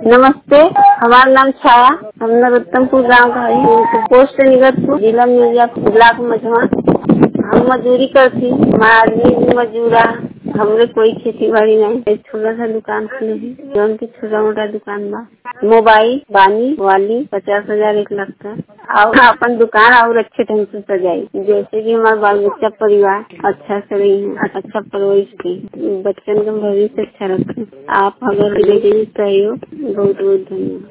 नमस्ते, हमारा नाम छाया। हम नरोत्तमपुर गाँव का है, पोस्ट निगतपुर, जिला मिर्जापुर, ब्लॉक मझवा। हम मजदूरी करती, हमारा आदमी भी मजदूरा। हमरे कोई खेती बाड़ी नहीं, एक छोटा सा दुकान खुले है, जो उनकी छोटा मोटा दुकान बा। मोबाइल बानी वाली 50,000 1 लाख का, और अपन दुकान और अच्छे ढंग से सजाई, जैसे कि हमारा बाल बच्चा परिवार अच्छा से रही है, अच्छा परवरिश की, बच्चन का भविष्य अच्छा रखे। आप अगर सहयोग बहुत बहुत धन्यवाद।